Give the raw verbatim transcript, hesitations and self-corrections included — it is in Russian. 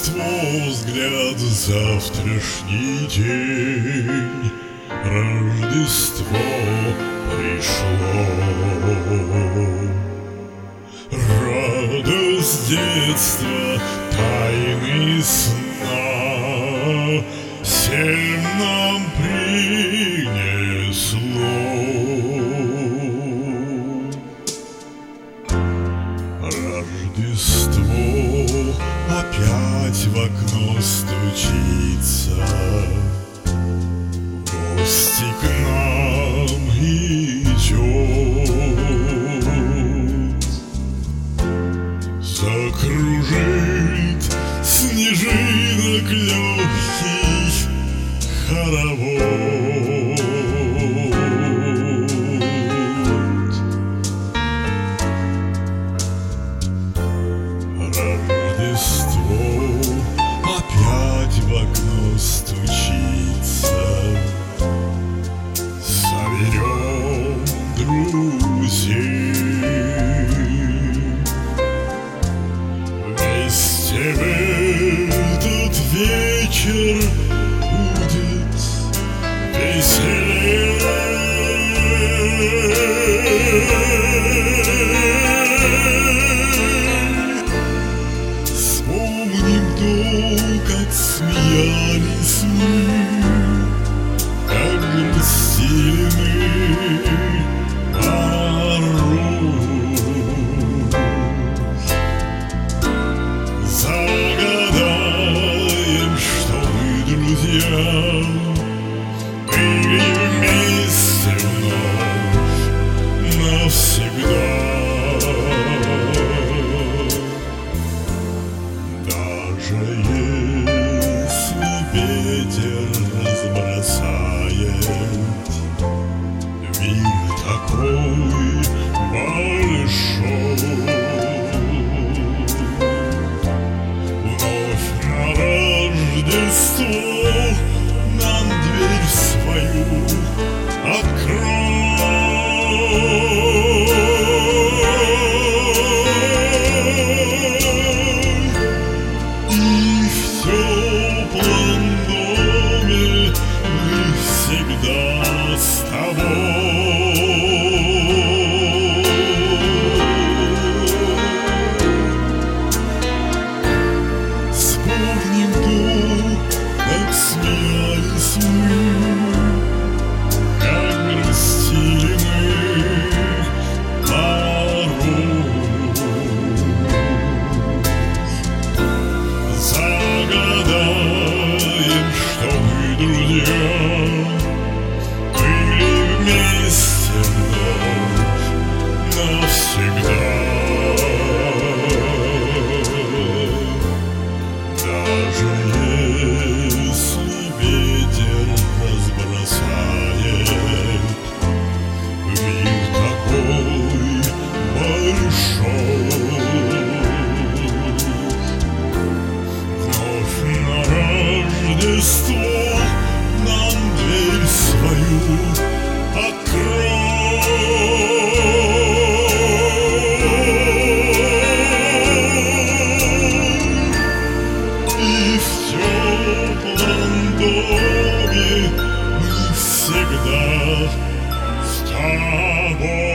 Рождество, взгляд, завтрашний день. Рождество пришло. Радость детства, тайны сна всем нам принесло. Рождество опять в окно стучится, в гости к нам идет. Закружит снежинок легкий хоровод. Рождество опять в окно стучится. Соберем друзей, вместе в этот вечер будет веселей. Вспомним то, как смеялись мы, как грустили мы порой. Загадаем, что мы, друзья, были вместе вновь навсегда. Даже если ветер разбросает мир такой большой, вновь на Рождество нам дверь свою открой. И в теплом доме мы всегда с тобой. Вспомним то, как смеялись мы, как грустили мы порой. Загадаем, что мы, друзья, были вместе вновь навсегда. Даже если ветер разбросает мир такой большой, вновь на Рождество нам дверь свою открой. И в теплом доме мы всегда с тобой.